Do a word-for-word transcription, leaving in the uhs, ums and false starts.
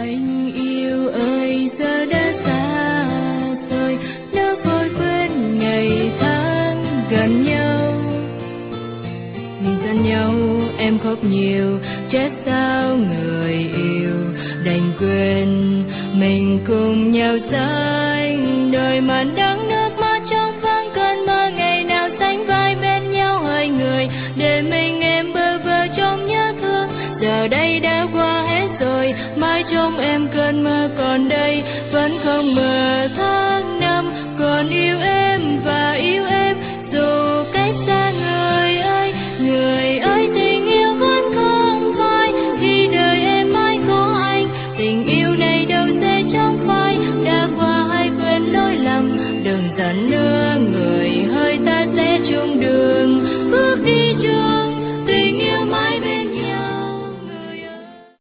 Anh yêu ơi giờ đã xa rồi, đã vội quên ngày tháng gần nhau. Mình giận nhau em khóc nhiều, chết sao người yêu đành quên mình cùng nhau sánh đôi màn đắng nước mắt trong vắng cơn mơ ngày nào sánh vai bên nhau hai người để mình em bơ vơ trong nhớ thương. Giờ đây đã qua hết rồi, mãi trong em cơn mơ còn đây vẫn không mơ.